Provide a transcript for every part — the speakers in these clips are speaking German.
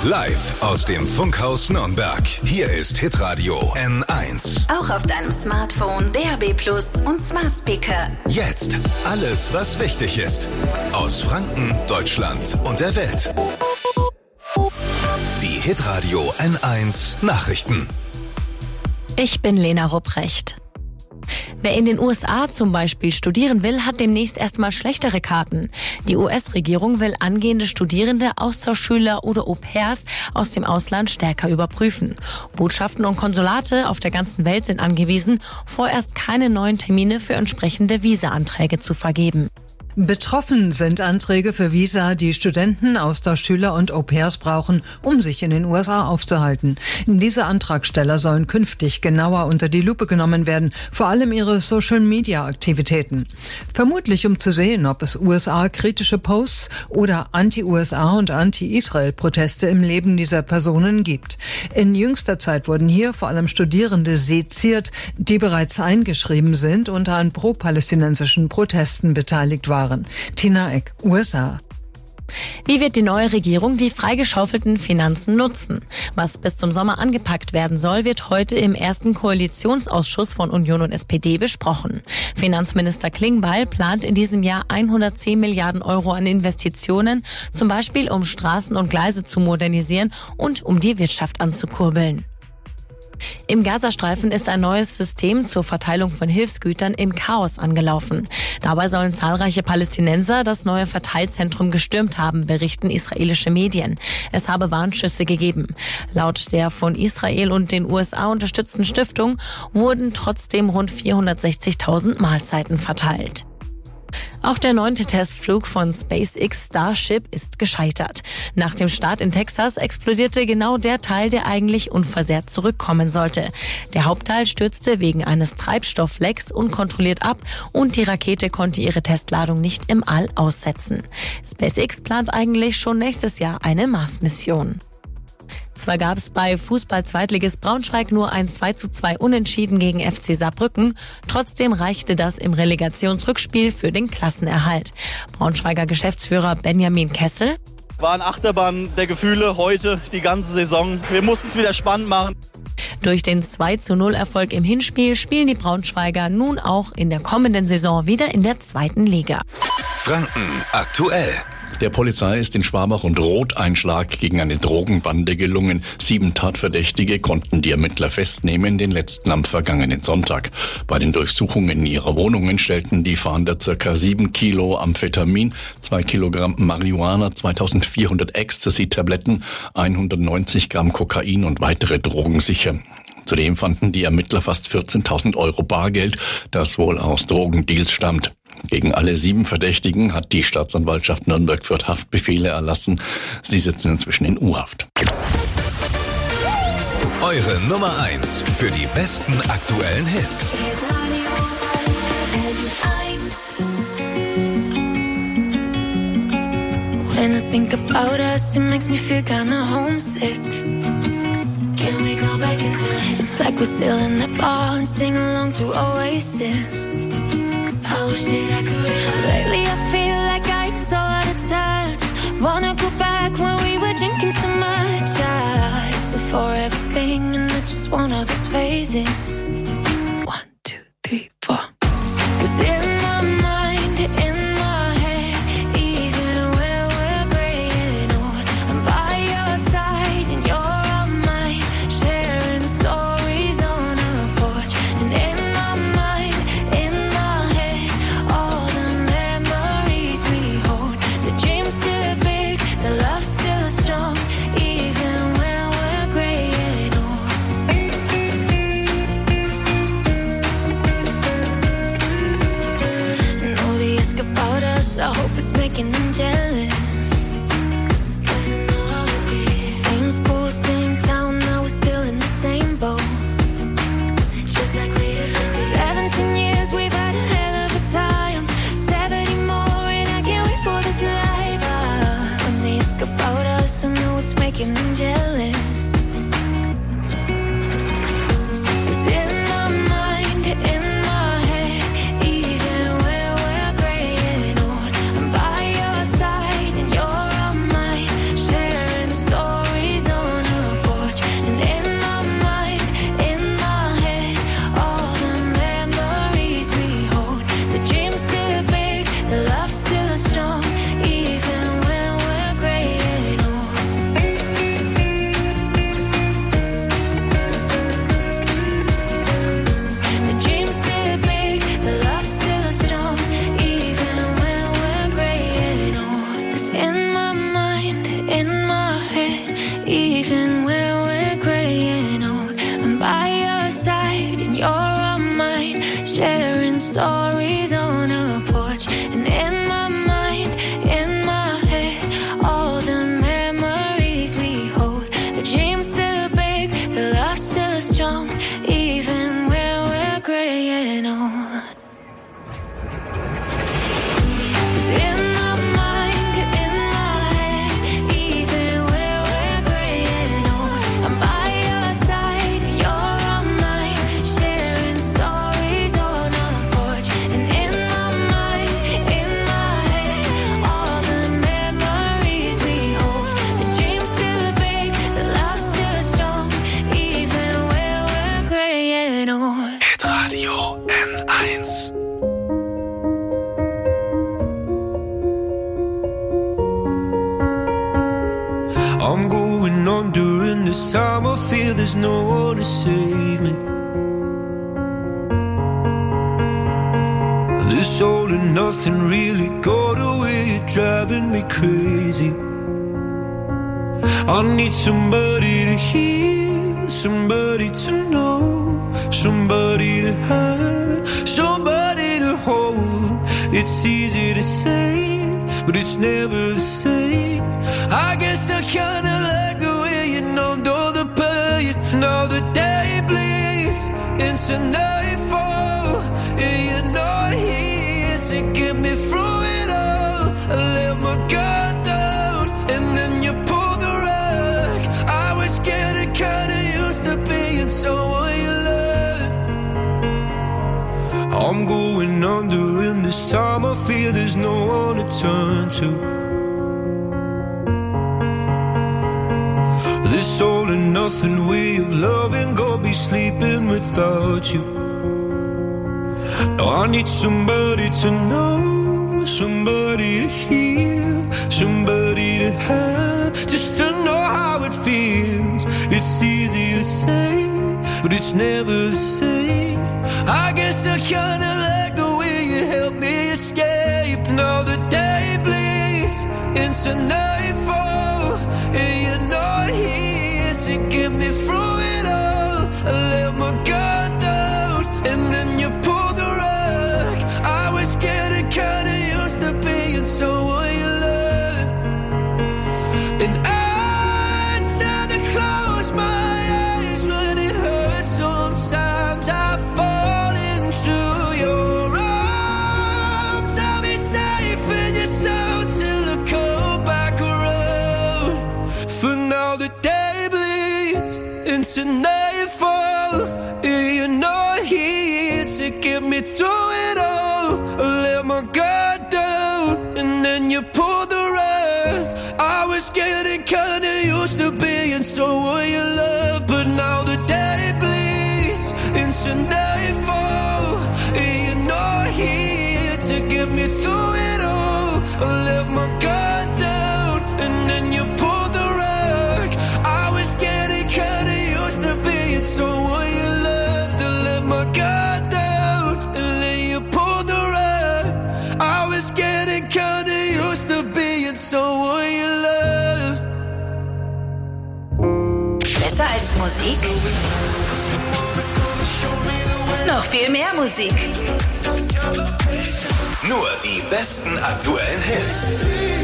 Live aus dem Funkhaus Nürnberg. Hier ist Hitradio N1. Auch auf deinem Smartphone, DAB+ und Smart Speaker. Jetzt alles, was wichtig ist. Aus Franken, Deutschland und der Welt. Die Hitradio N1 Nachrichten. Ich bin Lena Rupprecht. Wer in den USA zum Beispiel studieren will, hat demnächst erstmal schlechtere Karten. Die US-Regierung will angehende Studierende, Austauschschüler oder Au-pairs aus dem Ausland stärker überprüfen. Botschaften und Konsulate auf der ganzen Welt sind angewiesen, vorerst keine neuen Termine für entsprechende Visa-Anträge zu vergeben. Betroffen sind Anträge für Visa, die Studenten, Austauschschüler und Au-pairs brauchen, um sich in den USA aufzuhalten. Diese Antragsteller sollen künftig genauer unter die Lupe genommen werden, vor allem ihre Social-Media-Aktivitäten. Vermutlich um zu sehen, ob es USA-kritische Posts oder Anti-USA und Anti-Israel-Proteste im Leben dieser Personen gibt. In jüngster Zeit wurden hier vor allem Studierende seziert, die bereits eingeschrieben sind und an pro-palästinensischen Protesten beteiligt waren. Tina Eck, USA. Wie wird die neue Regierung die freigeschaufelten Finanzen nutzen? Was bis zum Sommer angepackt werden soll, wird heute im ersten Koalitionsausschuss von Union und SPD besprochen. Finanzminister Klingbeil plant in diesem Jahr 110 Milliarden Euro an Investitionen, zum Beispiel um Straßen und Gleise zu modernisieren und um die Wirtschaft anzukurbeln. Im Gazastreifen ist ein neues System zur Verteilung von Hilfsgütern in Chaos angelaufen. Dabei sollen zahlreiche Palästinenser das neue Verteilzentrum gestürmt haben, berichten israelische Medien. Es habe Warnschüsse gegeben. Laut der von Israel und den USA unterstützten Stiftung wurden trotzdem rund 460.000 Mahlzeiten verteilt. Auch der 9. Testflug von SpaceX Starship ist gescheitert. Nach dem Start in Texas explodierte genau der Teil, der eigentlich unversehrt zurückkommen sollte. Der Hauptteil stürzte wegen eines Treibstofflecks unkontrolliert ab und die Rakete konnte ihre Testladung nicht im All aussetzen. SpaceX plant eigentlich schon nächstes Jahr eine Mars-Mission. Zwar gab es bei Fußball-Zweitligist Braunschweig nur ein 2:2 Unentschieden gegen FC Saarbrücken, trotzdem reichte das im Relegationsrückspiel für den Klassenerhalt. Braunschweiger Geschäftsführer Benjamin Kessel: War eine Achterbahn der Gefühle heute, die ganze Saison. Wir mussten es wieder spannend machen. Durch den 2:0 Erfolg im Hinspiel spielen die Braunschweiger nun auch in der kommenden Saison wieder in der 2. Liga. Franken aktuell. Der Polizei ist in Schwabach und Roth ein Schlag gegen eine Drogenbande gelungen. 7 Tatverdächtige konnten die Ermittler festnehmen, den letzten am vergangenen Sonntag. Bei den Durchsuchungen ihrer Wohnungen stellten die Fahnder ca. 7 Kilo Amphetamin, 2 Kilogramm Marihuana, 2400 Ecstasy-Tabletten, 190 Gramm Kokain und weitere Drogen sicher. Zudem fanden die Ermittler fast 14.000 Euro Bargeld, das wohl aus Drogendeals stammt. Gegen alle 7 Verdächtigen hat die Staatsanwaltschaft Nürnberg-Fürth Haftbefehle erlassen. Sie sitzen inzwischen in U-Haft. Eure Nummer 1 für die besten aktuellen Hits. When I think about us, it makes me feel kinda homesick. Can we go back in time? It's like we're still in the bar and sing along to Oasis. I wish that I could. Lately I feel like I'm so out of touch. Wanna go back when we were drinking so much. It's a forever thing and it's just one of those phases. 1, 2, 3, 4. 'Cause in my mind, in my head, even when we're graying old, I'm by your side and you're on mine, sharing stories on a porch. And in my mind, in my head, all the memories we hold. The dream's still big, the love's still strong, even when we're graying old. And all the ask about us, I hope it's making them jealous. 'Cause I know how it is. Same school, same town, now we're still in the same boat. Just like we used to be. 17 years, we've had a hell of a time. 70 more, and I can't wait for this life. When they ask about us, I know it's making them jealous. 'Cause in my mind, in my head, even when we're graying old, I'm by your side and 1. I'm going under, and this time I feel there's no one to save me. This all and nothing really got away, you're driving me crazy. I need somebody to hear, somebody to know, somebody to have, somebody to hold. It's easy to say, but it's never the same. I guess I kinda like the way you numbed all the pain. Now the day bleeds into nightfall, and you're not here to get me through it all. I let my guard down, and then you pulled the rug. I was getting kinda used to being someone you loved. I'm going under, and this time I feel there's no one to turn to. This all and nothing way of loving, go be sleeping without you. Now I need somebody to know, somebody to hear, somebody to have, just to know how it feels. It's easy to say, but it's never the same. I guess I kinda like the way you help me escape. Now the day bleeds into nightfall, and you're not here to get me through it all. I let my guard down, and then you pulled the rug. I was getting kinda used to being someone you loved, and I tend to close my eyes when it hurts. Sometimes I fall into your arms. I'll be safe in your soul till I come back around. For now the day bleeds into nightfall, and you're not here to get me through it all. I let my guard down, and then you pulled the rug. I was getting kinda used to being someone you love, but now the day bleeds into nightfall, and you're not here to get me through it all. I let my guard down, and then you pulled the rug. I was getting kinda used to being someone you loved. To let my guard down, and then you pulled the rug. I was getting kinda used to being someone you loved. Besser als Musik? Noch viel mehr Musik. Nur die besten aktuellen Hits.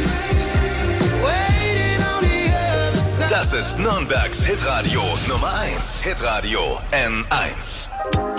Das ist Nürnbergs Hitradio Nummer 1. Hitradio N1.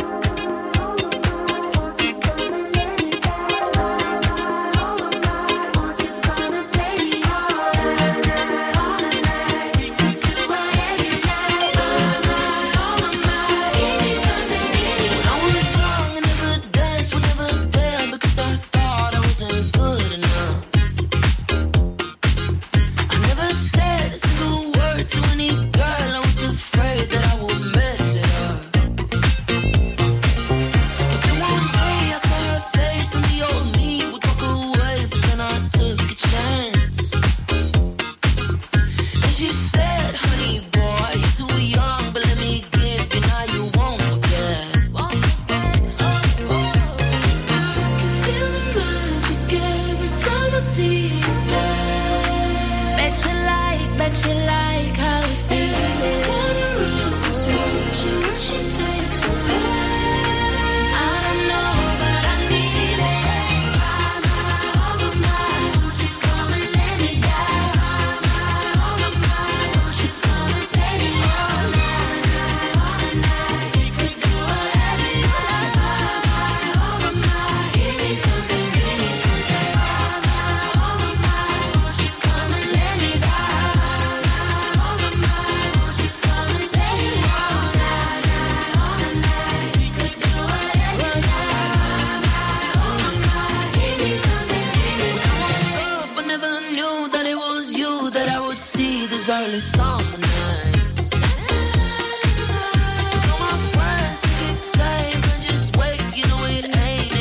early summer night. 'Cause all my friends think it's safe and just wait, you know it ain't.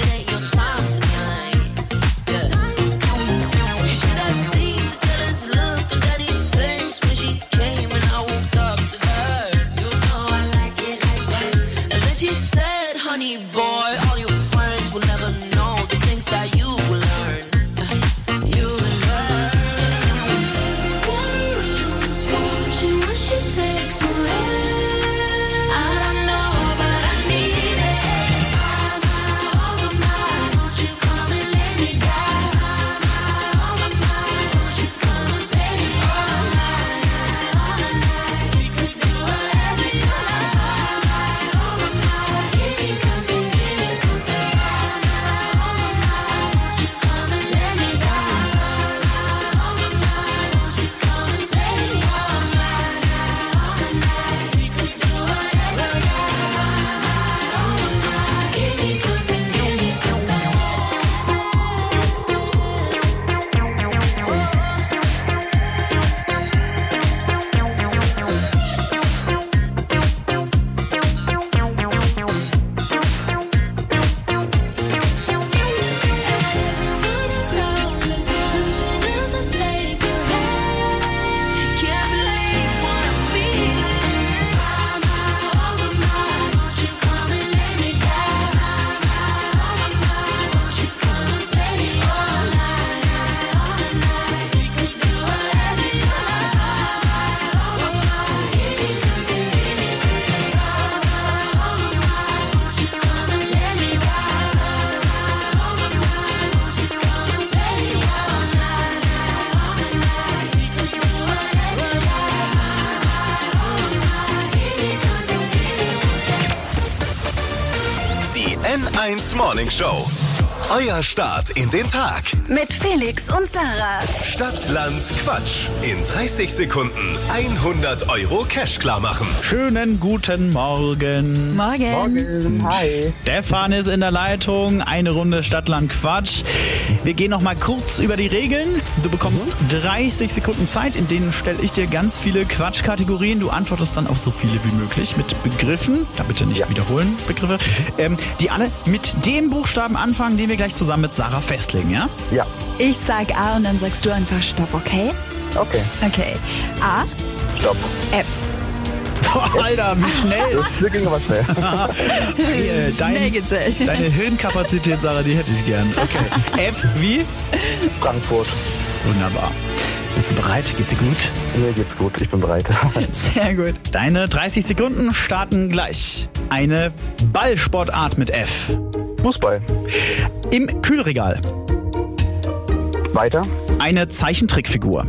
boy, all your friends will never know the things that you will learn. You will learn. Everyone around is watching what she takes away. I don't know, but I need it. Oh my, won't you come and lay me down? Oh my, won't you come and play me all night? We could do whatever you like. Oh my, give me something, give me something. Oh my, won't you come and lay me down? Oh my, won't you come and play me all night? We could do whatever you like. Give me something, give me something. Everyone around is watching as I take your hand. Can't believe what I'm feeling. Oh my, won't you come and lay me down? Oh my, won't you come and play me all night? We could do whatever you like. Give me something, give me something. Oh my, won't you come and lay me down? Oh my, won't you come and play me all night? We could do whatever you like. Give me something, give me something. Die N1 Morning Show. Euer Start in den Tag. Mit Felix und Sarah. Stadt, Land, Quatsch. In 30 Sekunden 100 € Cash klar machen. Schönen guten Morgen. Morgen. Hi. Stefan ist in der Leitung. Eine Runde Stadtland Quatsch. Wir gehen noch mal kurz über die Regeln. Du bekommst 30 Sekunden Zeit, in denen stelle ich dir ganz viele Quatschkategorien. Du antwortest dann auf so viele wie möglich mit Begriffen. Da bitte nicht wiederholen, Begriffe. Die alle mit dem Buchstaben anfangen, den wir gleich zusammen mit Sarah festlegen, ja? Ja. Ich sag A und dann sagst du einfach Stopp, okay? Okay. Okay. A, Stopp. F. Boah, Alter, wie schnell. Das ging aber schnell. Schnell gezählt. Deine Hirnkapazität, Sarah, die hätte ich gern. Okay. F wie? Frankfurt. Wunderbar. Bist du bereit? Geht's dir gut? Mir geht's gut, ich bin bereit. Sehr gut. Deine 30 Sekunden starten gleich. Eine Ballsportart mit F. Fußball. Im Kühlregal. Weiter. Eine Zeichentrickfigur.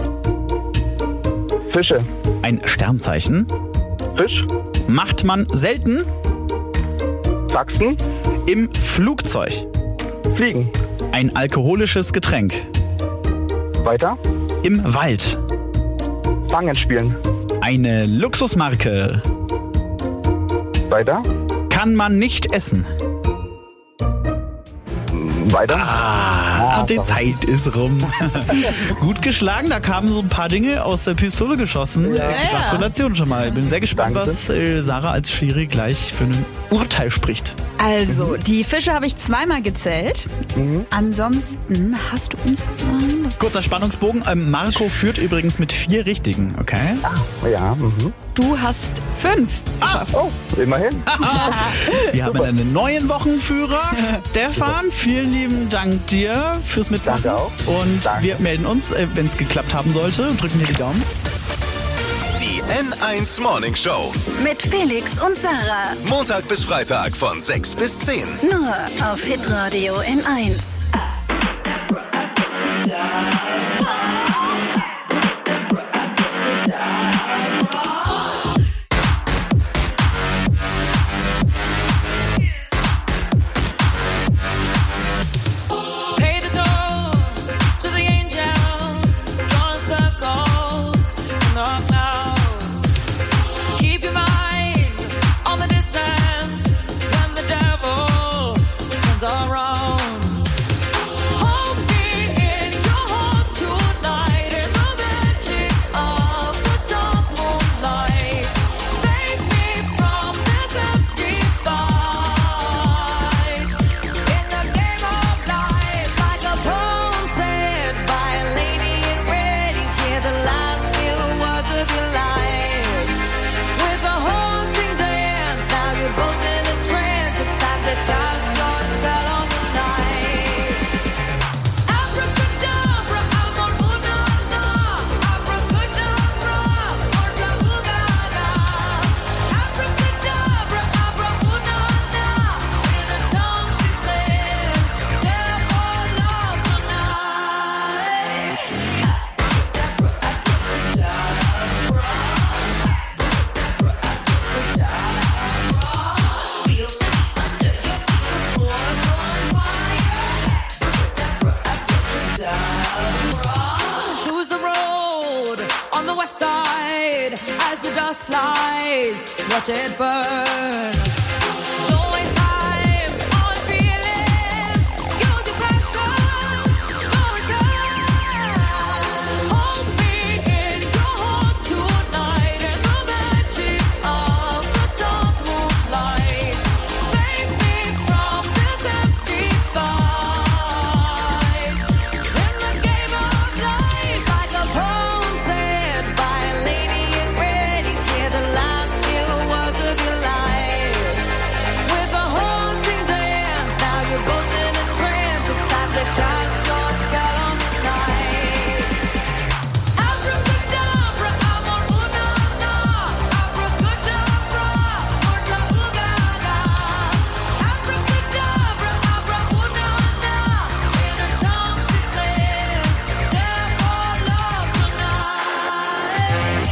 Fische. Ein Sternzeichen. Fisch. Macht man selten. Sachsen. Im Flugzeug. Fliegen. Ein alkoholisches Getränk. Weiter. Im Wald. Fangen spielen. Eine Luxusmarke. Weiter. Kann man nicht essen. Weiter. Und die Zeit ist rum. Gut geschlagen, da kamen so ein paar Dinge aus der Pistole geschossen. Ja. Gratulation schon mal. Bin sehr gespannt, Danke. was Sarah als Schiri gleich für ein Urteil spricht. Also, die Fische habe ich zweimal gezählt. Ansonsten hast du insgesamt... Kurzer Spannungsbogen. Marco führt übrigens mit 4 Richtigen, okay? Ja. Du hast 5. Oh, immerhin. Wir haben einen neuen Wochenführer. Stefan, vielen lieben Dank dir fürs Mitmachen. Danke auch. Und Danke. wir melden uns, wenn es geklappt haben sollte, und drücken dir die Daumen. Die N1 Morning Show. Mit Felix und Sarah. Montag bis Freitag von 6 bis 10. Nur auf Hitradio N1. Pay the toll to the angels, drawing circles in the clouds. Keep your mind on the distance when the devil turns around. just flies, watch it burn. Don't waste time on feeling, use your passion, no return. Hold me in your heart tonight in the magic of the dark moonlight. Save me from this empty fight. In the game of life, like a poem said by a lady in red, you hear the last few words of your life. With a haunting dance, now you're both in a trance. It's time to cast your spell on the night. Abracadabra, amor, una-na. Abracadabra, orta, ooga-ga. Abracadabra, abra, una-na. In her tongue she said, "Dare for love tonight."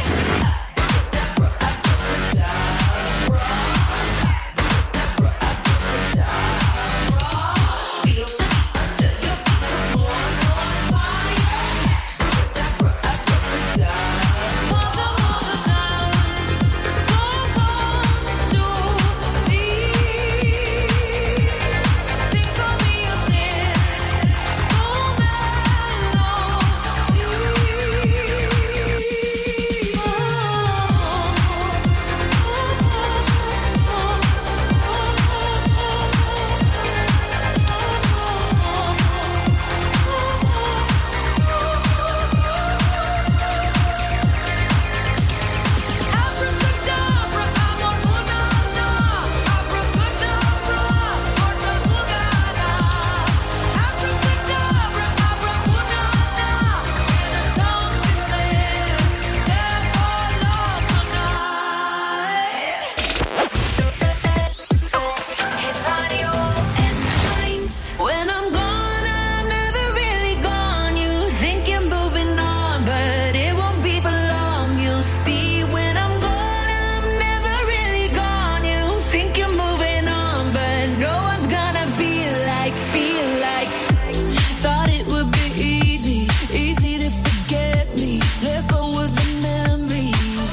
Abracadabra, amor, una-na. Abracadabra, orta, ooga-ga. Abracadabra, abra, una-na. In her tongue she said, "Dare for love tonight." Hit Radio N1. When I'm gone, I'm never really gone. You think you're moving on, but it won't be for long. You'll see when I'm gone, I'm never really gone. You think you're moving on, but no one's gonna feel like. Thought it would be easy to forget me. Let go of the memories.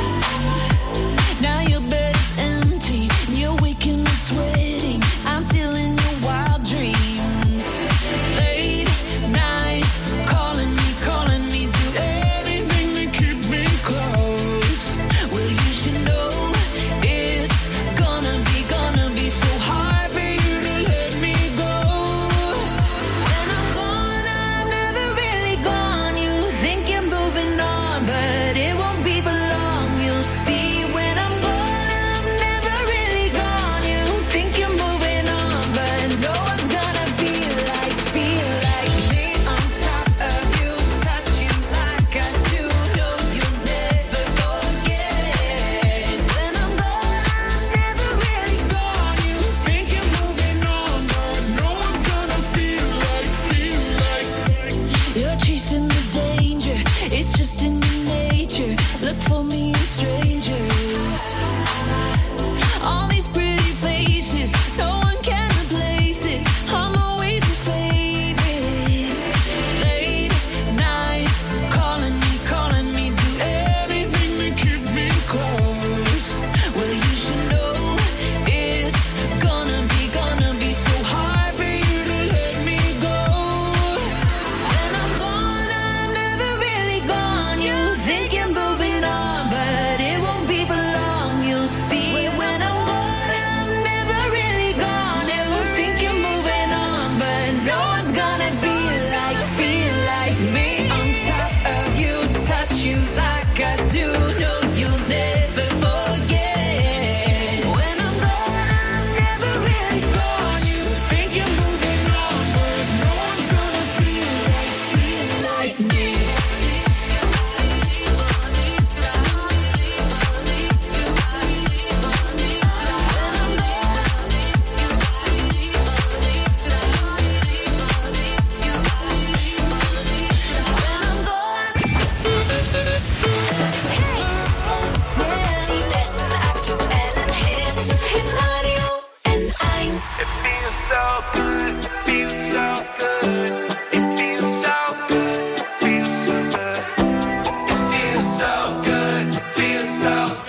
Now your bed is empty, and you're waking up sweating. I'm still in your wild dreams. Late nights, calling me, do anything to keep me close. Well, you should know it's gonna be so hard for you to let me go. When I'm gone, I'm never really gone. You think you're moving on, but it won't be for long. You'll see when I'm gone, I'm never really gone. You think you're moving on, but no one's gonna feel like me. On top of you, touch you like I do. No, you'll never forget. When I'm gone, I'm never really gone. You think you're moving on, but no one's gonna feel like. You're chasing the danger, it's just in your nature. Look for me in strangers. All these pretty faces, no one can replace it. I'm always your favorite. Late nights, calling me, do anything to keep me close. Well, you should know it's gonna be so hard for you to let me go. When I'm gone, I'm never really gone. You think you're moving on, but it won't be for long. You'll see when I'm gone, I'm never really gone. You think you're moving on, but no one's gonna feel like me. On top of you, touch you like I do. No, you'll never forget. When I'm gone, I'm never really gone. You think you're moving on, but no one's gonna feel like me. Die besten aktuellen Hits. Hit Radio N1. It feels so good, feels so good. It feels so good, feels so good. It feels so good, feels so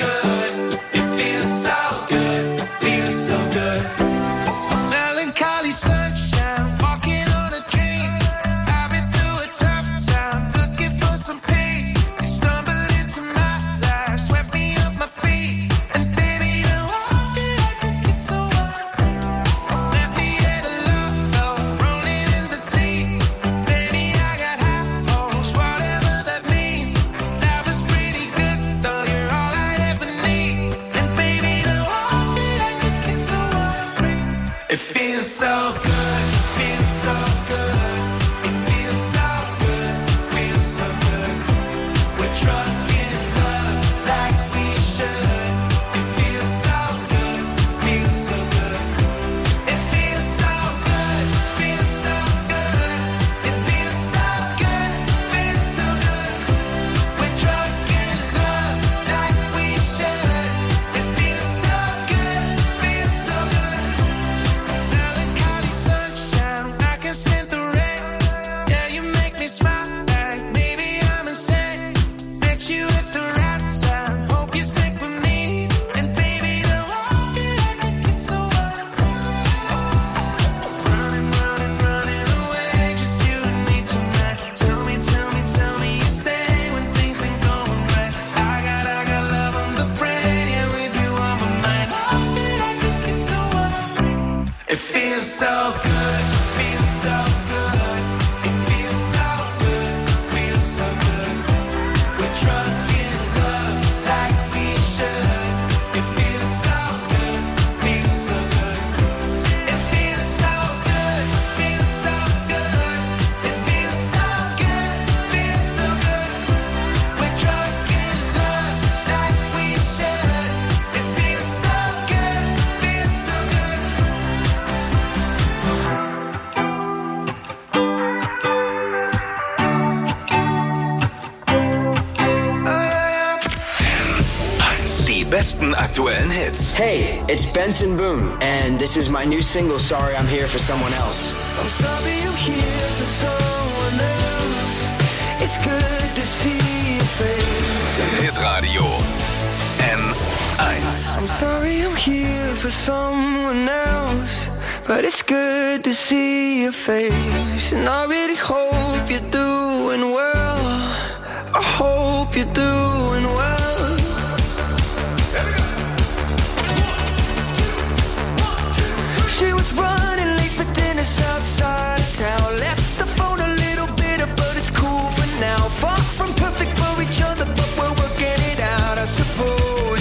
It feels so good, feels so good. It feels so good, feels so good. We're drunk in love like we should. It feels so good, feels so good. It feels so good, feels so good. It feels so good, feels so good. We're drunk in love like we should. It feels so good, feels so good. Melancholy sunshine, I can scent the rain. Yeah, you make me smile like maybe I'm insane. Met you at the right time, hope you stick with me. And baby, the world feel like it gets so wild. Running, running, running away, just you and me tonight. Tell me, tell me, tell me you stay when things ain't going right. I got love on the brain, yeah, with you on my mind. I feel like it gets so wild. It feels so good, feels so good. It feels so good, feels so good. We're drunk in love like we should. It feels so good, feels so good. It feels so good, feels so good. It feels so good, feels so good. We're drunk in love like we should. It feels so good, feels so good. Die besten aktuellen Hits. Hey, it's Benson Boone, and this is my new single, Sorry I'm Here for Someone Else. I'm sorry I'm here for someone else. It's good to see your face. Hitradio N1. I'm sorry I'm here for someone else, but it's good to see your face. And I really hope you're doing well. I hope you're doing well. She was running late for dinner outside of town. Left the phone a little bitter, but it's cool for now. Far from perfect for each other, but we're working it out, I suppose.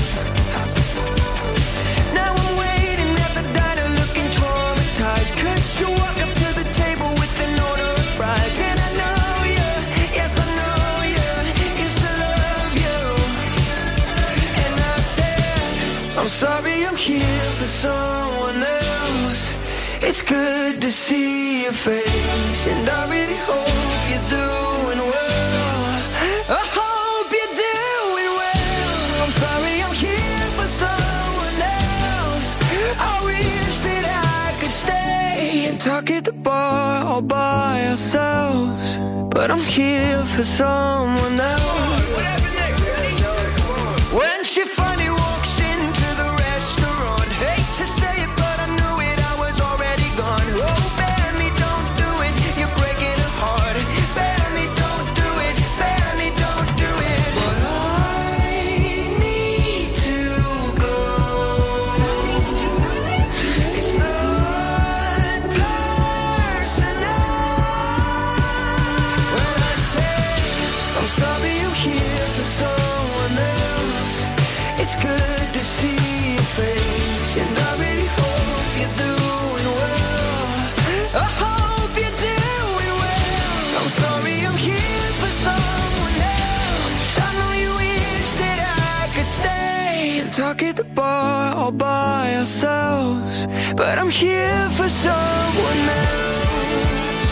Now I'm waiting at the diner looking traumatized, 'cause you walk up to the table with an order of fries. And I know you, yes I know you, used to love you. And I said, I'm sorry I'm here for someone else. It's good to see your face, and I really hope you're doing well. I hope you're doing well. I'm sorry I'm here for someone else. I wish that I could stay and talk at the bar all by ourselves, but I'm here for someone else. When she finally walks into the restaurant, hate to say it, but I knew it, I was already gone. Oh, Benny, don't do it, you're breaking her heart. Benny, don't do it, Benny, don't do it. But I need to go. It's not personal. When I say I'm sorry I'm here for someone else, it's good to see your face, and I really hope you're doing well. I hope you're doing well. I'm sorry I'm here for someone else. I know you wish that I could stay and talk at the bar all by ourselves, but I'm here for someone else.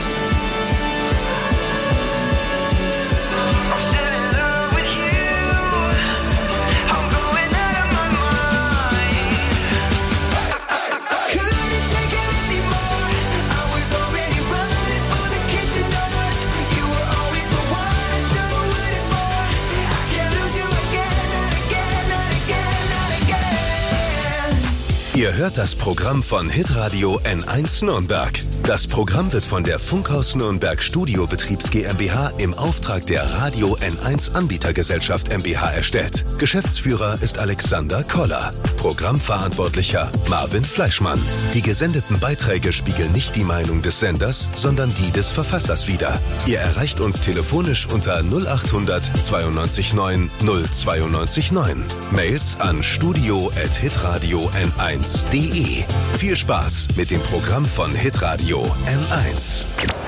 I'm still in love with you. I'm going out of my mind. I couldn't take it anymore. I was already running for the kitchen doors. You were always the one I should have waited for. I can't lose you again, not again, not again, not again. Ihr hört das Programm von Hitradio N1 Nürnberg. Das Programm wird von der Funkhaus Nürnberg Studiobetriebs GmbH im Auftrag der Radio N1 Anbietergesellschaft MbH erstellt. Geschäftsführer ist Alexander Koller. Programmverantwortlicher Marvin Fleischmann. Die gesendeten Beiträge spiegeln nicht die Meinung des Senders, sondern die des Verfassers wider. Ihr erreicht uns telefonisch unter 0800 92 9 092 9. Mails an studio@hitradio n1.de. n1.de. Viel Spaß mit dem Programm von Hitradio N1.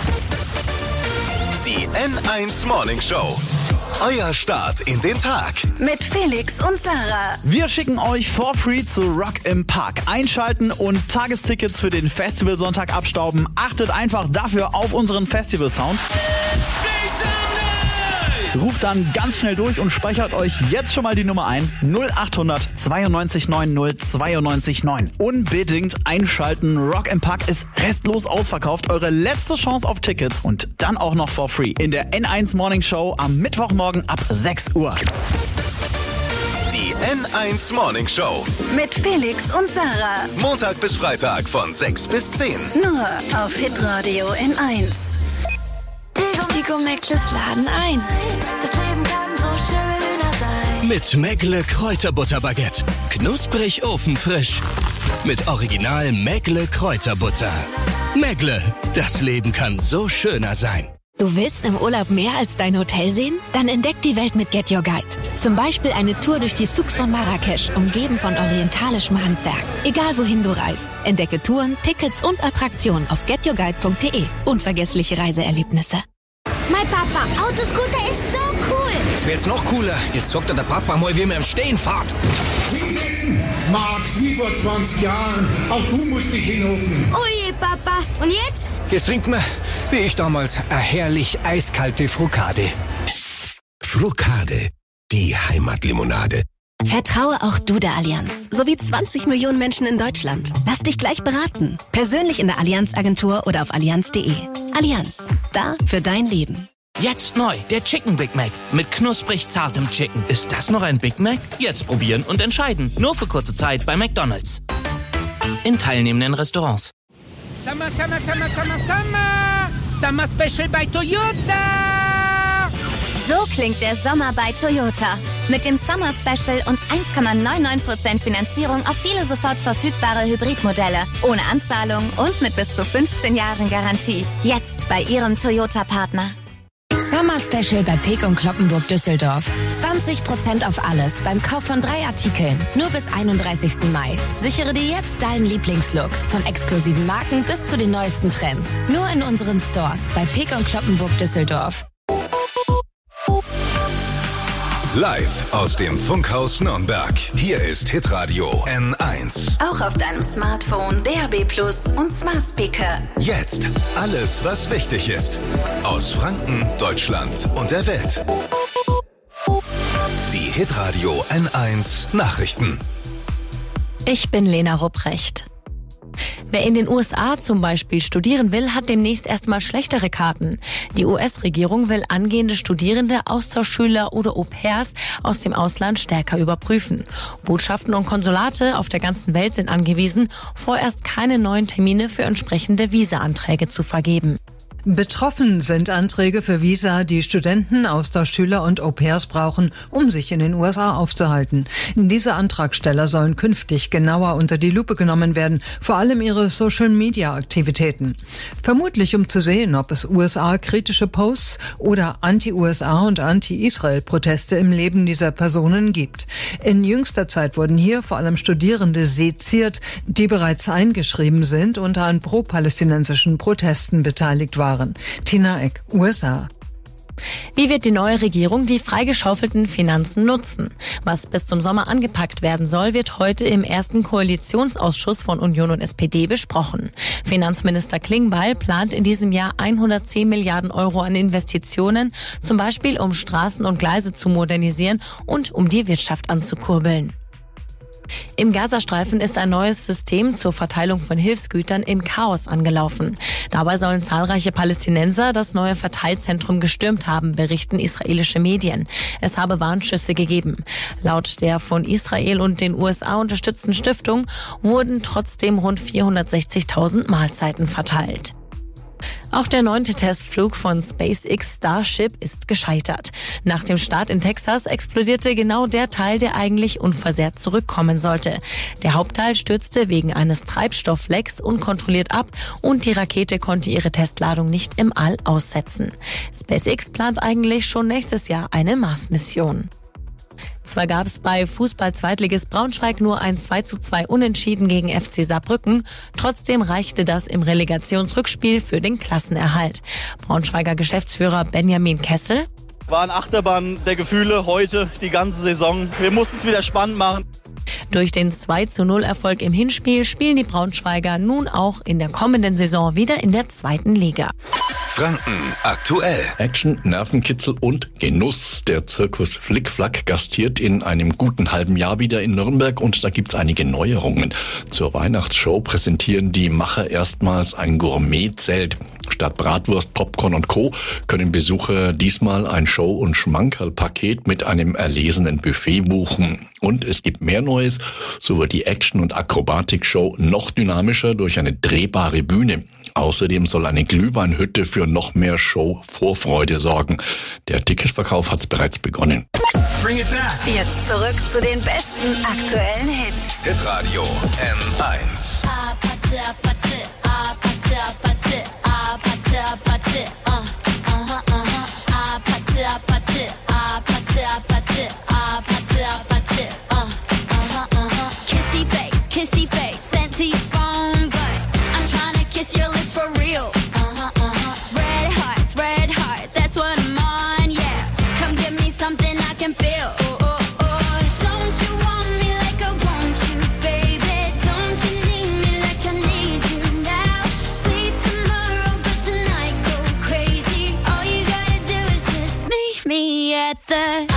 Die N1 Morning Show. Euer Start in den Tag. Mit Felix und Sarah. Wir schicken euch for free zu Rock im Park. Einschalten und Tagestickets für den Festivalsonntag abstauben. Achtet einfach dafür auf unseren Festivalsound. Ruft dann ganz schnell durch und speichert euch jetzt schon mal die Nummer ein. 0800 92 90 92 9. Unbedingt einschalten. Rock im Park ist restlos ausverkauft. Eure letzte Chance auf Tickets und dann auch noch for free in der N1 Morning Show am Mittwochmorgen ab 6 Uhr. Die N1 Morning Show. Mit Felix und Sarah. Montag bis Freitag von 6 bis 10. Nur auf Hitradio N1. Tigo Mäckles laden ein. Das Leben kann so schöner sein. Mit Mäckle Kräuterbutterbaguette. Knusprig ofenfrisch. Mit Original Mäckle Kräuterbutter. Mäckle, das Leben kann so schöner sein. Du willst im Urlaub mehr als dein Hotel sehen? Dann entdeck die Welt mit Get Your Guide. Zum Beispiel eine Tour durch die Souks von Marrakesch, umgeben von orientalischem Handwerk. Egal wohin du reist, entdecke Touren, Tickets und Attraktionen auf getyourguide.de. Unvergessliche Reiseerlebnisse. Mein Papa, Autoscooter ist so cool. Jetzt wird's noch cooler. Jetzt zockt der Papa mal, wie man im Stehen fährt. Hinsetzen, Max, wie vor 20 Jahren. Auch du musst dich hinhocken. Oh je, Papa. Und jetzt? Jetzt trinkt man, wie ich damals, eine herrlich eiskalte Frukade. Frukade, die Heimatlimonade. Vertraue auch du der Allianz, sowie 20 Millionen Menschen in Deutschland. Lass dich gleich beraten. Persönlich in der Allianz-Agentur oder auf allianz.de. Allianz, da für dein Leben. Jetzt neu, der Chicken Big Mac mit knusprig zartem Chicken. Ist das noch ein Big Mac? Jetzt probieren und entscheiden. Nur für kurze Zeit bei McDonald's. In teilnehmenden Restaurants. Summer, Summer, Summer, Summer, Summer. Summer Special bei Toyota. So klingt der Sommer bei Toyota. Mit dem Summer Special und 1,99% Finanzierung auf viele sofort verfügbare Hybridmodelle. Ohne Anzahlung und mit bis zu 15 Jahren Garantie. Jetzt bei Ihrem Toyota-Partner. Summer Special bei Peek & Cloppenburg Düsseldorf. 20% auf alles beim Kauf von 3 Artikeln. Nur bis 31. Mai. Sichere dir jetzt deinen Lieblingslook. Von exklusiven Marken bis zu den neuesten Trends. Nur in unseren Stores bei Peek & Cloppenburg Düsseldorf. Live aus dem Funkhaus Nürnberg. Hier ist Hitradio N1. Auch auf deinem Smartphone, DAB+ und Smart Speaker. Jetzt alles, was wichtig ist. Aus Franken, Deutschland und der Welt. Die Hitradio N1 Nachrichten. Ich bin Lena Rupprecht. Wer in den USA zum Beispiel studieren will, hat demnächst erstmal schlechtere Karten. Die US-Regierung will angehende Studierende, Austauschschüler oder Au-pairs aus dem Ausland stärker überprüfen. Botschaften und Konsulate auf der ganzen Welt sind angewiesen, vorerst keine neuen Termine für entsprechende Visa-Anträge zu vergeben. Betroffen sind Anträge für Visa, die Studenten, Austauschschüler und Au-pairs brauchen, um sich in den USA aufzuhalten. Diese Antragsteller sollen künftig genauer unter die Lupe genommen werden, vor allem ihre Social-Media-Aktivitäten. Vermutlich um zu sehen, ob es USA-kritische Posts oder Anti-USA und Anti-Israel-Proteste im Leben dieser Personen gibt. In jüngster Zeit wurden hier vor allem Studierende seziert, die bereits eingeschrieben sind und an pro-palästinensischen Protesten beteiligt waren. Tina Eck, USA. Wie wird die neue Regierung die freigeschaufelten Finanzen nutzen? Was bis zum Sommer angepackt werden soll, wird heute im ersten Koalitionsausschuss von Union und SPD besprochen. Finanzminister Klingbeil plant in diesem Jahr 110 Milliarden Euro an Investitionen, zum Beispiel um Straßen und Gleise zu modernisieren und um die Wirtschaft anzukurbeln. Im Gazastreifen ist ein neues System zur Verteilung von Hilfsgütern im Chaos angelaufen. Dabei sollen zahlreiche Palästinenser das neue Verteilzentrum gestürmt haben, berichten israelische Medien. Es habe Warnschüsse gegeben. Laut der von Israel und den USA unterstützten Stiftung wurden trotzdem rund 460.000 Mahlzeiten verteilt. Auch der 9. Testflug von SpaceX Starship ist gescheitert. Nach dem Start in Texas explodierte genau der Teil, der eigentlich unversehrt zurückkommen sollte. Der Hauptteil stürzte wegen eines Treibstofflecks unkontrolliert ab und die Rakete konnte ihre Testladung nicht im All aussetzen. SpaceX plant eigentlich schon nächstes Jahr eine Mars-Mission. Zwar gab es bei Fußball-Zweitligist Braunschweig nur ein 2:2 Unentschieden gegen FC Saarbrücken, trotzdem reichte das im Relegationsrückspiel für den Klassenerhalt. Braunschweiger Geschäftsführer Benjamin Kessel: War eine Achterbahn der Gefühle heute, die ganze Saison. Wir mussten es wieder spannend machen. Durch den 2:0 Erfolg im Hinspiel spielen die Braunschweiger nun auch in der kommenden Saison wieder in der 2. Liga. Franken aktuell. Action, Nervenkitzel und Genuss. Der Zirkus Flickflack gastiert in einem guten halben Jahr wieder in Nürnberg und da gibt's einige Neuerungen. Zur Weihnachtsshow präsentieren die Macher erstmals ein Gourmetzelt. Statt Bratwurst, Popcorn und Co. können Besucher diesmal ein Show- und Schmankerl-Paket mit einem erlesenen Buffet buchen. Und es gibt mehr Neues, so wird die Action- und Akrobatik-Show noch dynamischer durch eine drehbare Bühne. Außerdem soll eine Glühweinhütte für noch mehr Show-Vorfreude sorgen. Der Ticketverkauf hat bereits begonnen. Bring it back. Jetzt zurück zu den besten aktuellen Hits. Hitradio N1. Kissy face, sent to your phone, but I'm trying to kiss your lips for real. Red hearts, that's what I'm on, yeah. Come give me something I can feel. Don't you want me like I want you, baby? Don't you need me like I need you now? Sleep tomorrow, but tonight go crazy. All you gotta do is just meet me at the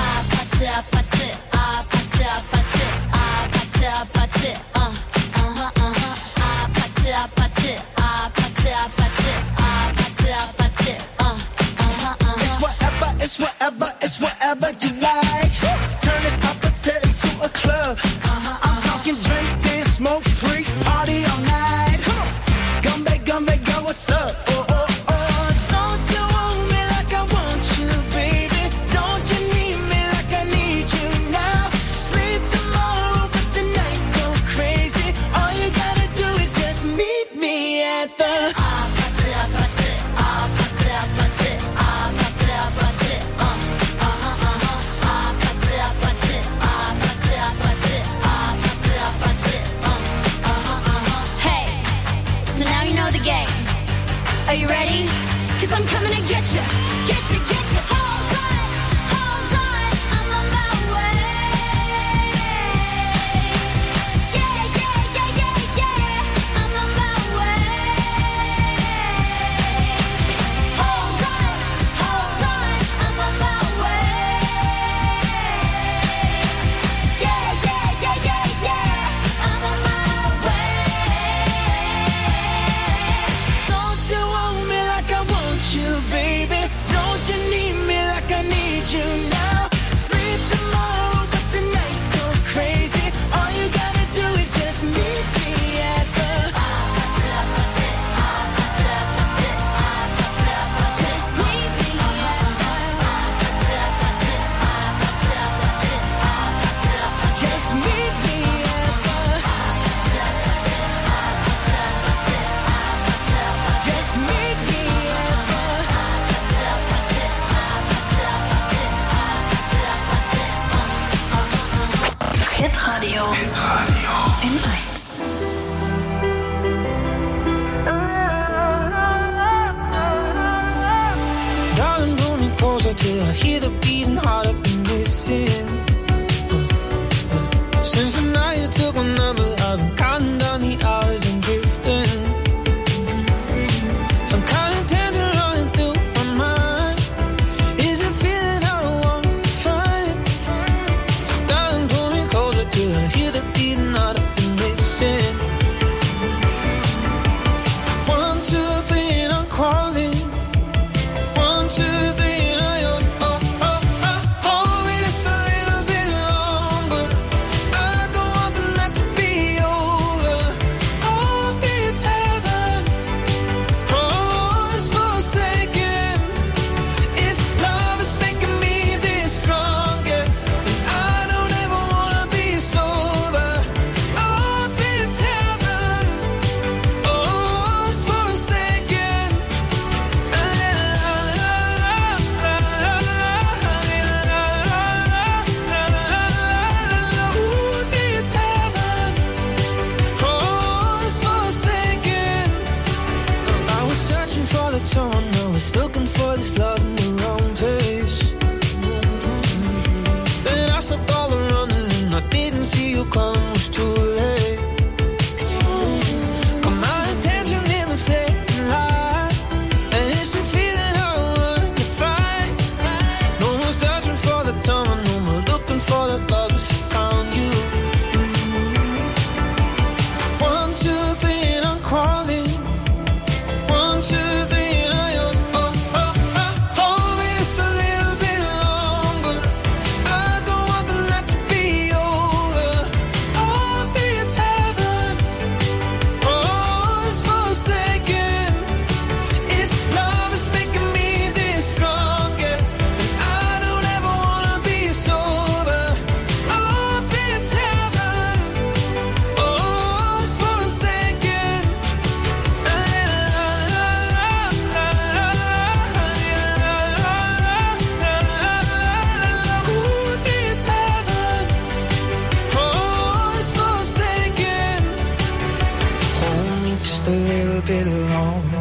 It's whatever you like. Turn this opposite into a club. I'm talking drink, dance, smoke, freak, party all night. Come on, come back, girl, what's up? Don't you want me like I want you, baby? Don't you need me like I need you now? Sleep tomorrow, but tonight go crazy. All you gotta do is just meet me at the Are you ready? 'Cause I'm coming to get you, get you, get you. Hold on, I'm on my way. Yeah, I'm on my way. Hold on, I'm on my way. Yeah, I'm on my way. Don't you want me like I want you, baby? Don't you need me like I need you now? Sleep tomorrow, but tonight go crazy. All you gotta do is just meet me at the just meet me just meet me just meet me Hitradio N1. Darling, pull me closer till I hear the beating heart I've been missing. Since the night you took my number, I've been counting down the hours and drifting. Some kind of tension running through my mind. Is it feeling I don't want to find? Darling, pull me closer till I hear the beating heart I've been missing. 1, 2, 3 and I'm calling. 1, 2, 3 and I yours. Oh, oh.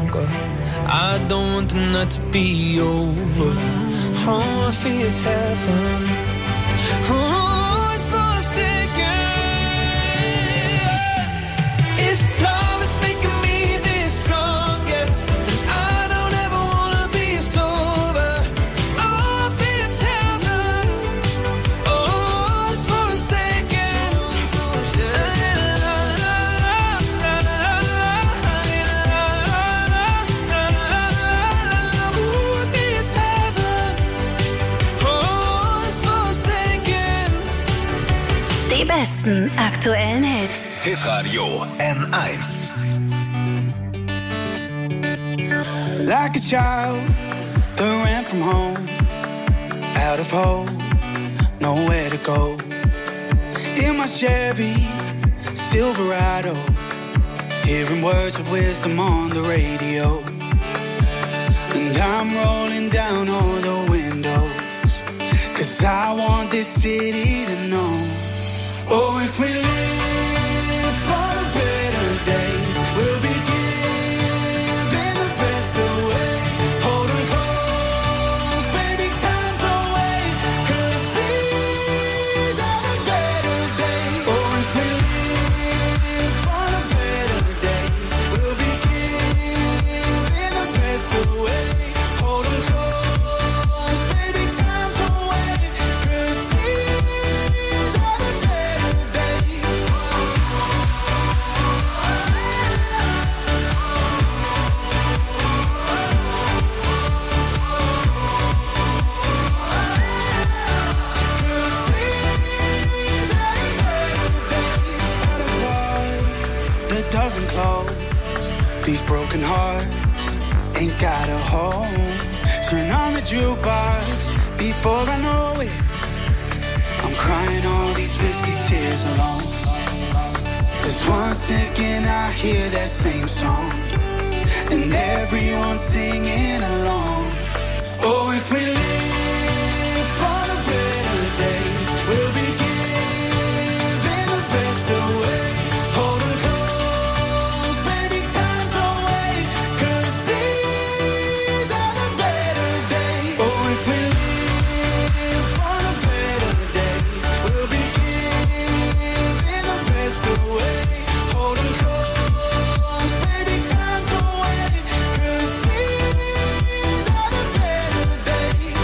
longer. I don't want the night to be over. Oh, I feel it's heaven. Oh, it's for a second. If love is making me this strong, yeah, then I don't ever wanna be sober. Oh, I feel it's heaven. Oh, it's for a second. Ooh, I feel it's heaven. Oh, it's for a second. Die besten aktuellen Hits. Hitradio N1. Like a child that ran from home, out of hope, nowhere to go. In my Chevy Silverado, hearing words of wisdom on the radio. And I'm rolling down all the windows, 'cause I want this city to know. Oh, if we live for the better days, we'll be giving the best away. Hold 'em close, baby, time to wait, 'cause these are the better days. Oh, if we live for the better days, we'll be giving the best away. Hold 'em close, baby, time to wait, 'cause these are the better days. That doesn't close. These broken hearts ain't got a home. Turn on the jukebox before I know it. I'm crying all these whiskey tears alone. 'Cause one second I hear that same song, and everyone's singing along. Oh, if we live for the better days, we'll be giving the best away. Hold 'em close, baby, time to wait, 'cause these are the better days. Oh, if we live for the better days, we'll be giving the best away. Hold 'em close, baby, time to wait, 'cause these are the better days.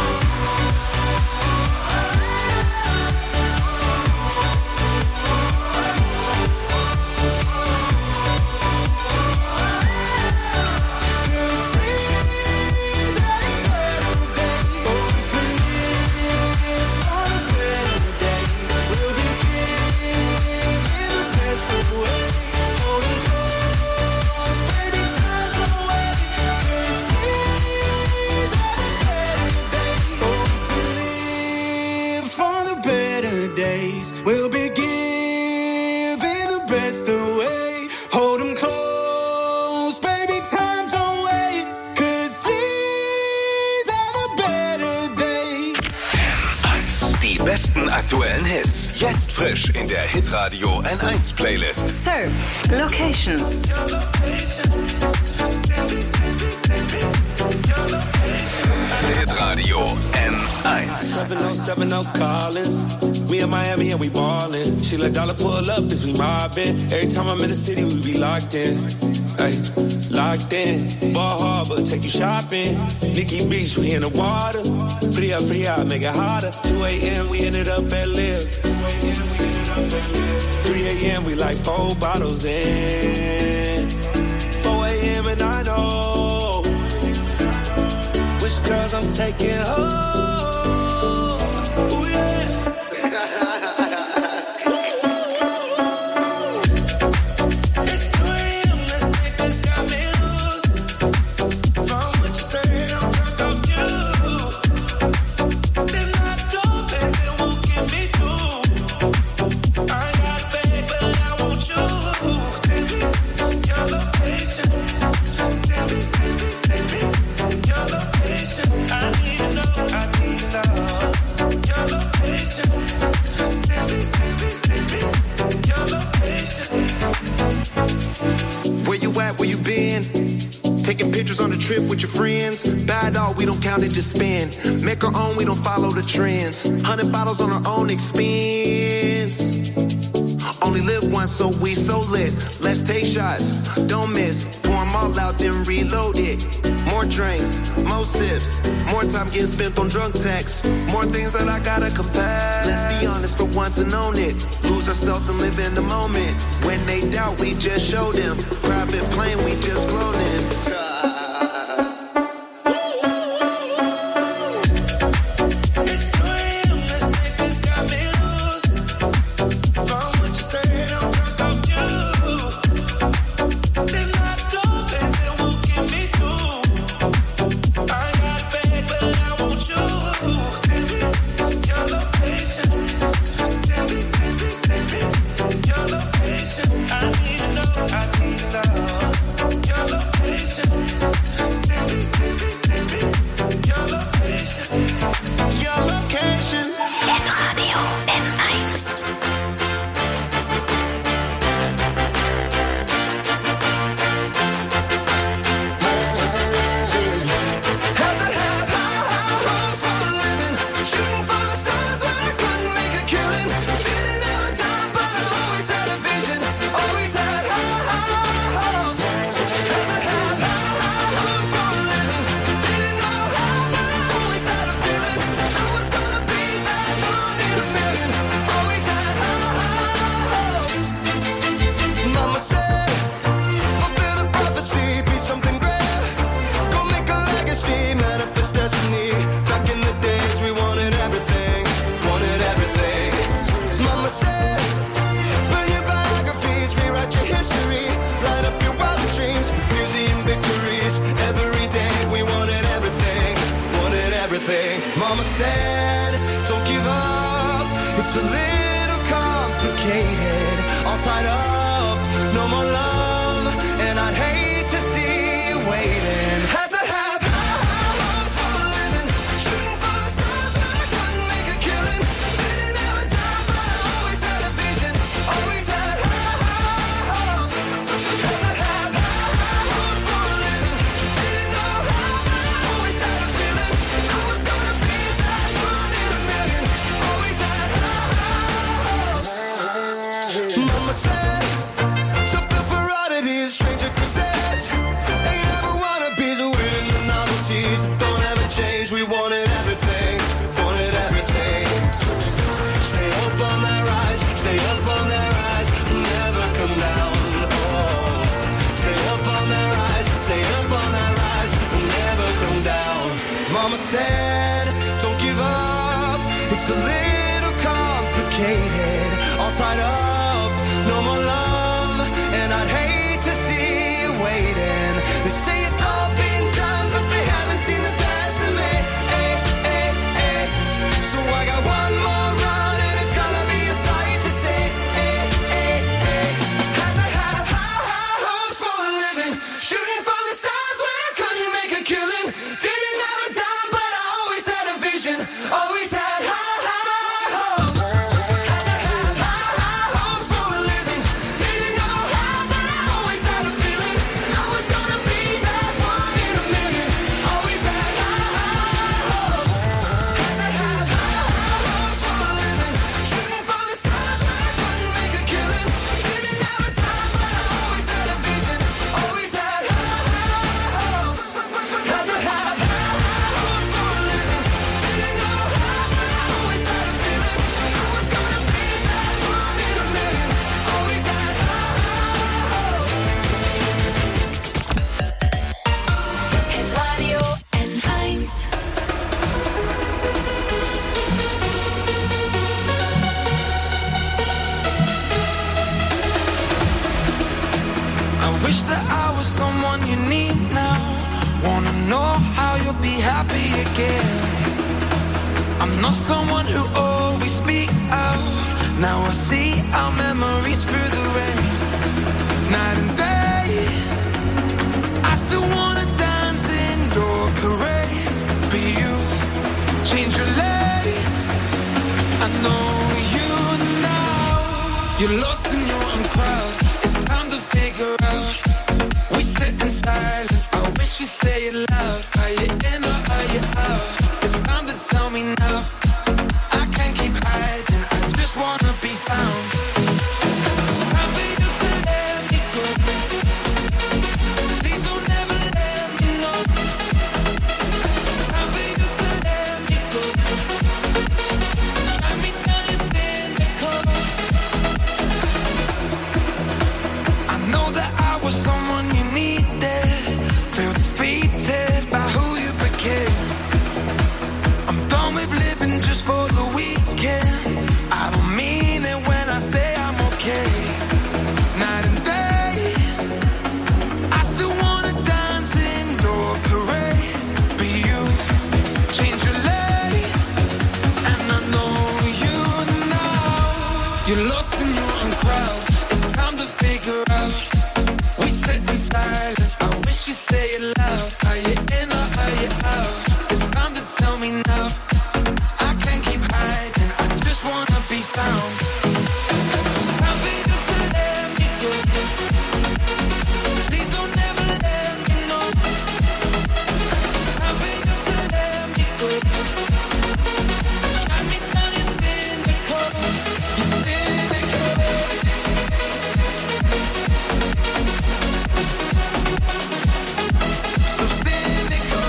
For the better days, we'll be giving the best away. Hold 'em close, baby, time to wait, 'cause these are the better days. N1. Die besten aktuellen Hits. Jetzt frisch in der Hitradio N1 Playlist. Serb Location. Hitradio N1. 707 Collins. We in Miami and we ballin'. She let dollar pull up as we mobbin'. Every time I'm in the city, we be locked in. Ay, locked in. Ball Harbor, take you shopping. Nikki Beach, we in the water. Free up, make it hotter. 2 a.m., we ended up at Live. 3 a.m., we like 4 bottles in. 4 a.m. and I know which girls I'm taking home. Ooh, yeah. I need to know. Taking pictures on the trip with your friends. Buy it all, we don't count it, just spend. Make our own, we don't follow the trends. 100 bottles on our own expense. Only live once, so we so lit. Let's take shots, don't miss. Pour them all out, then reload it. More drinks, more sips. More time getting spent on drunk texts. More things that I gotta confess. Let's be honest for once and own it. Lose ourselves and live in the moment. When they doubt, we just show them. Private plane, we just flown in. Mama said, don't give up. It's a little complicated. All tied up, no more love. And I'd hate to see you waiting. Had to have high hopes for a living. Shooting for the stars, but I couldn't make a killing. Didn't have a time, but I always had a vision. Always had high hopes. Had to have high hopes for a living. Didn't know how, but I always had a feeling. I was gonna be that one in a million. Always had high hopes. Mama said, something for oddities, stranger kisses. Ain't ever wanna be the waiting the novelties that don't ever change. We wanted everything, wanted everything. Stay up on that rise, stay up on that rise, never come down. Oh, stay up on that rise, stay up on that rise, never come down. Mama said, don't give up. It's a little complicated, all tied up, no more love, and I'd hate to see you waiting. They say it's all been done, but they haven't seen the best of me. So I got one more run, and it's gonna be a sight to see. Had to have high hopes for a living, shooting for the stars when I couldn't make a killing. Didn't have a dime, but I always had a vision. Always had high hopes. Had to have high hopes for a living. Didn't know how, but I always had a feeling. I was gonna be that one in a million. Always had high hopes. Had to have high hopes for a living. Shooting for the stars when I couldn't make a killing. Didn't have a time, but I always had a vision. Always had high hopes. Had to have high hopes for a living. Didn't know how, but I always had a feeling. I was gonna be that one in a million. Always had high hopes. Hitradio N1. I wish that I was someone you need now. Wanna know how you'll be happy again. I'm not someone who always speaks out. Now I see our memories through the rain. Night and day, I still wanna dance in your parade. But you change your lane. I know you now. You're lost in your own crowd. It's time to figure out. We sit in silence. I you say it loud. Are you in or are you out? It's time to tell me now. I can't keep hiding, I just wanna be found. It's time for you to let me go. Please don't ever let me know. It's time for you to let me go. Drive me down your cynical. I know that I was someone you needed. Feel defeated by who you became. I'm done with living just for the weekend. I don't mean it when I say I'm okay. Night and day, I still wanna dance in your parade. But you change your lane, and I know you now. You're lost in your own crowd. It's time to figure out. We sit in silence. I wish you say it loud. Are you in or are you out? It's time to tell me now. I can't keep hiding. I just wanna be found. It's time for you to let me go. Please don't ever let me know. It's time for you to let me go. Drive me down your cynical. You're cynical. So cynical.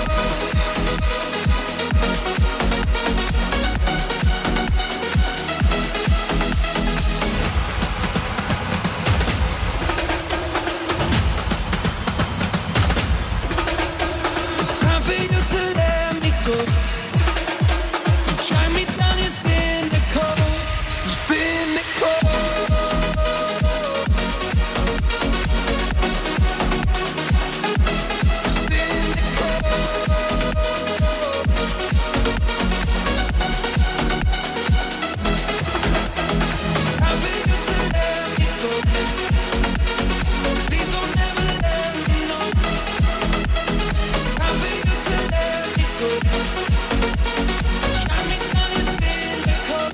It's time for you to let me go. You drive me down your cynical. So cynical. So cynical. It's time for you to let me go. Please don't ever let me know. It's time for you to let me go. Drive me down your cynical.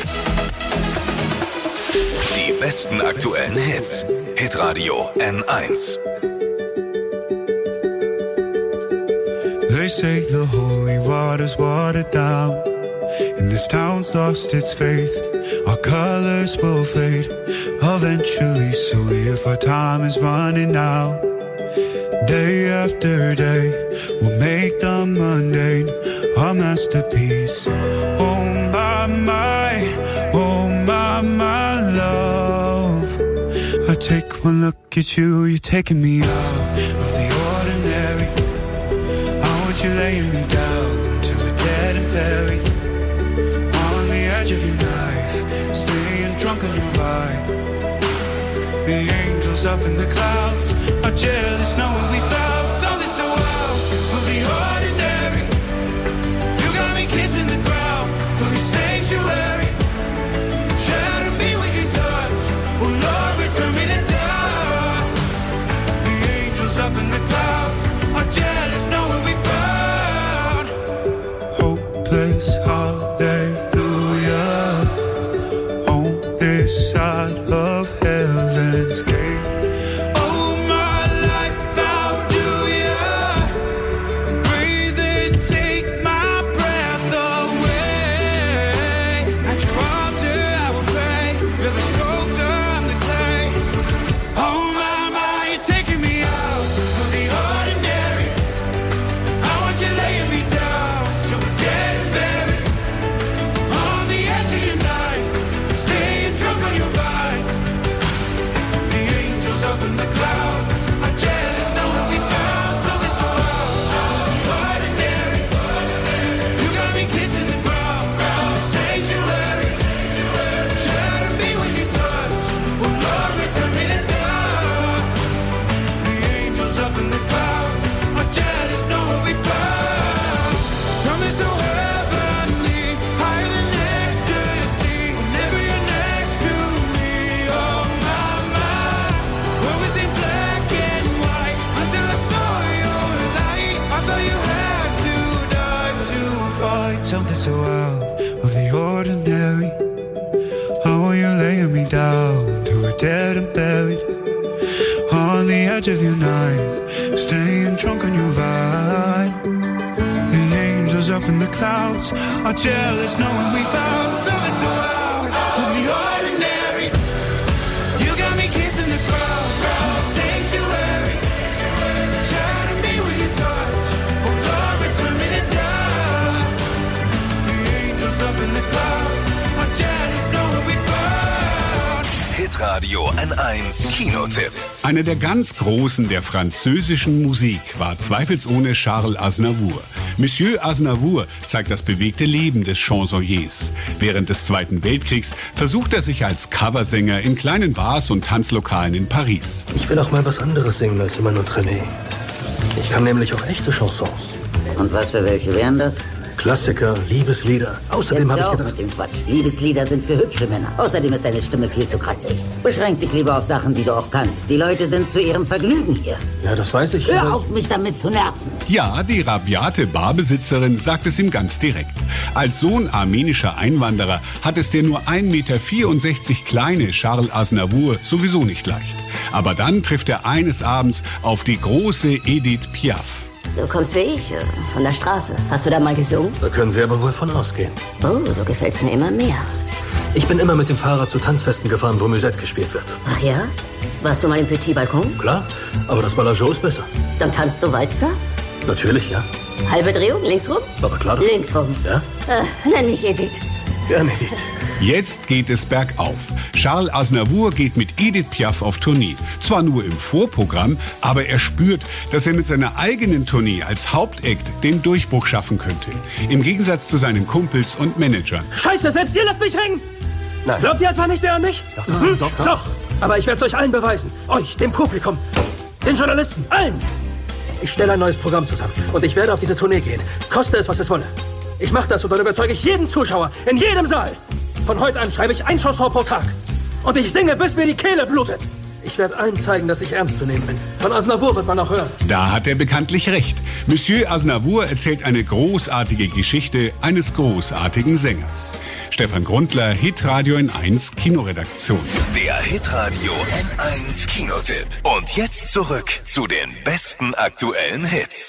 Die besten aktuellen Hits. Hitradio N1. They say the holy water's watered down, and this town's lost its faith. Our colors will fade eventually, so if our time is running out, day after day, we'll make the mundane our masterpiece. Oh my love, I take one look at you, you're taking me out of the ordinary. I want you laying me down till we're dead and buried, on the edge of your knife, staying drunk on your vibe. The angels up in the clouds are jealous knowing we found something so out of the ordinary. You got me kissing the ground of your sanctuary. Shatter me with your touch, oh Lord, return me to dust. The angels up in the clouds are jealous knowing we found hopeless hallelujah on this side of heaven's gate. Oh my life, how do ya breathe and take my breath away? At your altar I will pray. You're the sculptor, I'm the clay. Oh my, you're taking me out of the ordinary. I want you laying me down till we're dead and buried, on the edge of your knife, staying drunk on your vine. The angels up in the clouds are jealous knowing we found something so out of the ordinary. You got me kissing the ground of the sanctuary. Shatter me with your touch, oh Lord, return me to dust. The angels up in the clouds are jealous knowing we found something so heavenly, higher than ecstasy. Whenever you're next to me, oh my, what was in black and white until I saw your light. I thought you had to die to find something so out of the ordinary. How are you laying me down till we're dead and buried, on the edge of your knife, staying trunk on your vibe. The angels up in the clouds are jealous knowing we found something so out of the ordinary. You got me kissing the ground, sanctuary. Shining me with your touch, oh Lord, return me to dust. The angels up in the clouds are jealous knowing we found. Hitradio N1 Kinotipp. Einer der ganz Großen der französischen Musik war zweifelsohne Charles Aznavour. Monsieur Aznavour zeigt das bewegte Leben des Chansonniers. Während des Zweiten Weltkriegs versucht er sich als Coversänger in kleinen Bars und Tanzlokalen in Paris. Ich will auch mal was anderes singen als immer nur René. Ich kann nämlich auch echte Chansons. Und was für welche wären das? Klassiker, Liebeslieder. Außerdem habe ich gedacht... mit dem Quatsch. Liebeslieder sind für hübsche Männer. Außerdem ist deine Stimme viel zu kratzig. Beschränk dich lieber auf Sachen, die du auch kannst. Die Leute sind zu ihrem Vergnügen hier. Ja, das weiß ich. Hör auf, mich damit zu nerven. Ja, die rabiate Barbesitzerin sagt es ihm ganz direkt. Als Sohn armenischer Einwanderer hat es der nur 1,64 Meter kleine Charles Aznavour sowieso nicht leicht. Aber dann trifft er eines Abends auf die große Edith Piaf. Du kommst wie ich, von der Straße. Hast du da mal gesungen? Da können Sie aber wohl von ausgehen. Oh, du gefällst mir immer mehr. Ich bin immer mit dem Fahrrad zu Tanzfesten gefahren, wo Musette gespielt wird. Ach ja? Warst du mal im Petit Balkon? Klar, aber das Ballajot ist besser. Dann tanzt du Walzer? Natürlich, ja. Halbe Drehung, links rum? Aber klar doch. Links rum. Ja? Nenn mich Edith. Gerne, Edith. Jetzt geht es bergauf. Charles Aznavour geht mit Edith Piaf auf Tournee. Zwar nur im Vorprogramm, aber er spürt, dass er mit seiner eigenen Tournee als Hauptakt den Durchbruch schaffen könnte. Im Gegensatz zu seinen Kumpels und Managern. Scheiße, selbst ihr lasst mich hängen! Nein. Glaubt ihr etwa nicht mehr an mich? Doch. Aber ich werde es euch allen beweisen. Euch, dem Publikum, den Journalisten, allen. Ich stelle ein neues Programm zusammen und ich werde auf diese Tournee gehen. Koste es, was es wolle. Ich mache das und dann überzeuge ich jeden Zuschauer in jedem Saal. Von heute an schreibe ich ein Chanson pro Tag. Und ich singe, bis mir die Kehle blutet. Ich werde allen zeigen, dass ich ernst zu nehmen bin. Von Aznavour wird man auch hören. Da hat er bekanntlich recht. Monsieur Aznavour erzählt eine großartige Geschichte eines großartigen Sängers. Stefan Grundler, Hitradio N1 Kinoredaktion. Der Hitradio N1 Kinotipp. Und jetzt zurück zu den besten aktuellen Hits.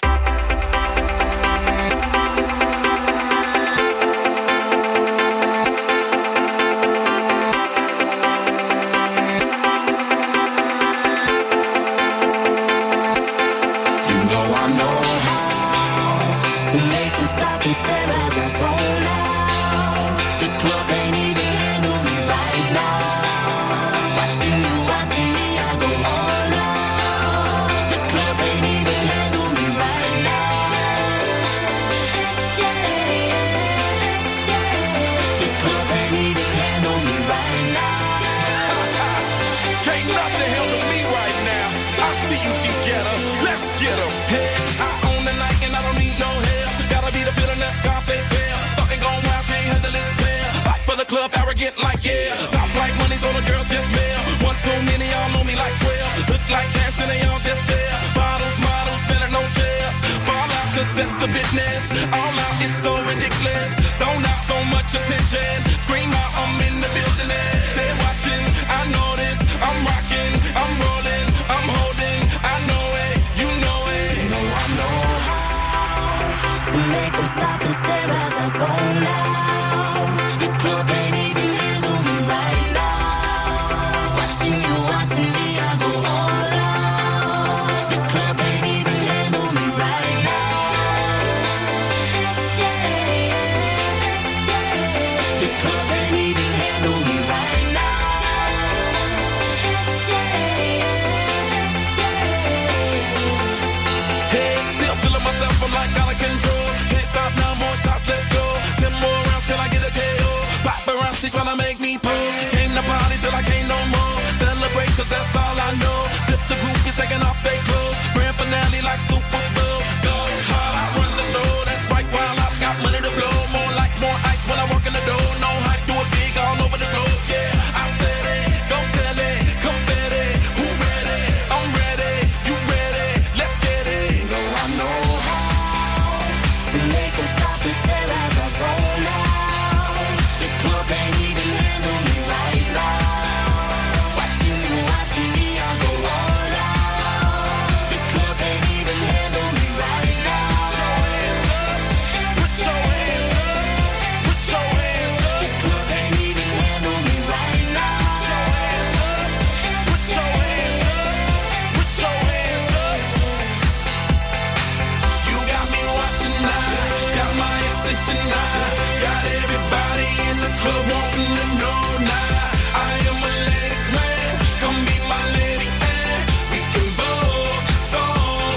Club arrogant like yeah, top like money so the girls just mail. One too many, y'all know me like 12. Look like cash and they all just there. Bottles, models, spending no shares. Fall out 'cause that's the business. All out is so ridiculous. So not so much attention. Scream out, I'm in the building. They're watching, I know this. I'm rocking, I'm rolling, I'm holding. I know it, you know it. You know I know how to make them stop and stare as I zone out. The club ain't even handle me right now. Watching me, I go all out. The club ain't even handle me right now. The club ain't even handle me right now. Hey, still feeling myself, I'm like out of control. Can't stop now, more shots, let's go. 10 more rounds till I get a KO. Paparazzi tryna make me pose. Came to party till I can't no more. Celebrate 'cause that's all I know. Tip the groupies taking off their clothes. Grand finale like Super Bowl. Go hard, I run the show. That's right, while I've got money to blow. More lights, more ice when I walk in the door. No hype, do it big all over the globe. Yeah, I said it, go tell it, confetti. Who ready? I'm ready, you ready? Let's get it. You know I know how to make them stop and stare as I zone out. The club ain't even handle me right now. tonight. Got everybody in the club wanting to know now. I am a ladies man, come be my lady and we can both song.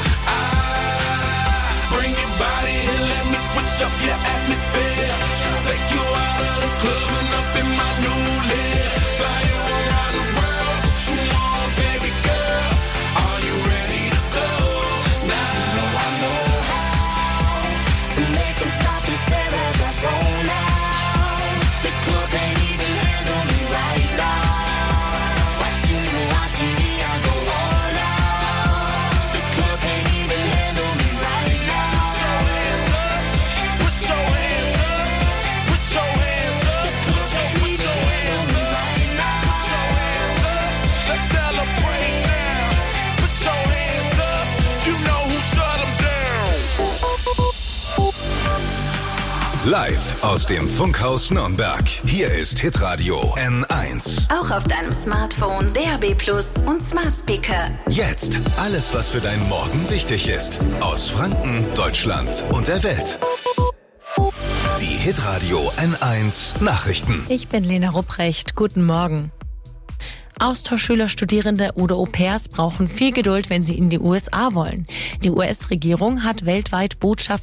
Bring your body and let me switch up your atmosphere. Take you out of the club and up in my new lair. Fly you around the world, what you want, baby girl? Are you ready to go now? I know how to make them stop and stare as I zone out. The club can't even handle me right now. Watching me, I go all out. The club can't even handle me right now. Put your hands up, put your hands up, put your hands up. Put your hands up right now. Put your hands up, let's celebrate now. Put your hands up, you know who shut them down. Live aus dem Funkhaus Nürnberg. Hier ist Hitradio N1. Auch auf deinem Smartphone, DAB+ und Smart Speaker. Jetzt alles, was für deinen Morgen wichtig ist. Aus Franken, Deutschland und der Welt. Die Hitradio N1 Nachrichten. Ich bin Lena Rupprecht. Guten Morgen. Austauschschüler, Studierende oder Au-pairs brauchen viel Geduld, wenn sie in die USA wollen. Die US-Regierung hat weltweit Botschaften